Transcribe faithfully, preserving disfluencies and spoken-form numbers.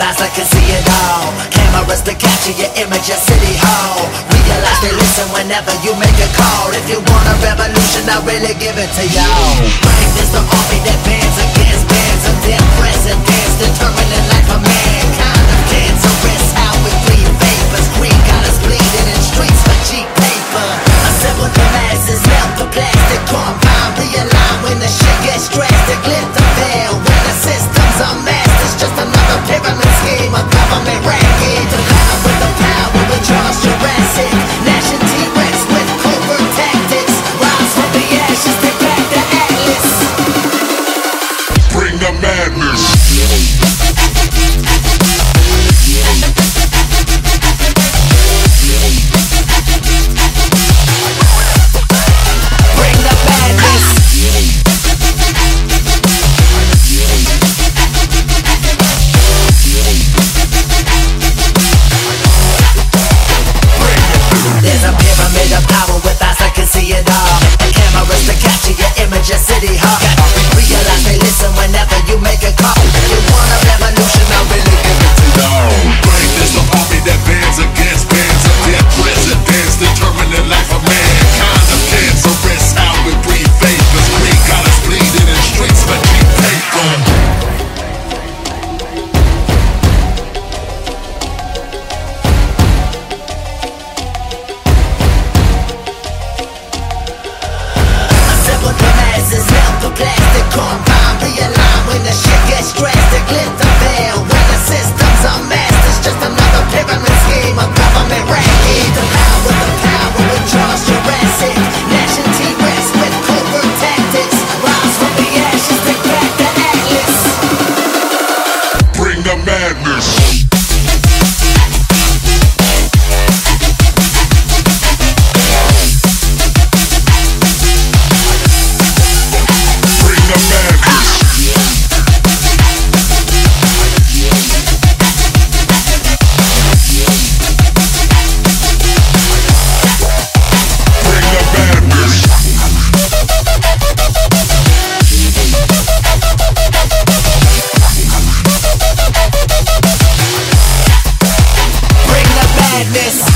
eyes that can see it all. Cameras to capture your image at City Hall. Realize they listen whenever you make a call. If you want a revolution, I'll really give it to y'all. Bring this the army that bands against bands of dead presidents, determining life of mankind of cancerous. How we breathe vapors, green got us bleeding in streets for cheap paper. Assemble the masses, melt the plastic compound, realign when the shit gets drastic. Lift the veil when the systems are masked. It's just another pyramid scheme, a government racket. To power with the power, we charge Jurassic. Gnashing T-Rex with covert tactics. Rise from the ashes, take back the Atlas. Bring the madness. Just City Hall. Realize they listen whenever you make a call. If you want a revolution, I'll really give it to y'all. Bring this the army that bands against bands of dead presidents, determining life of mankind of cancerous. How we breathe vapors, green got us bleeding in streets for cheap paper. Melt the plastic compound, realign when the shit gets drastic. Lift the veil when the systems are masked. It's just another pyramid scheme, a government racket. The power with the power, we charge Jurassic. Gnashing T-Rex with covert tactics. Rise from the ashes, take back the Atlas. Bring the madness. Madness.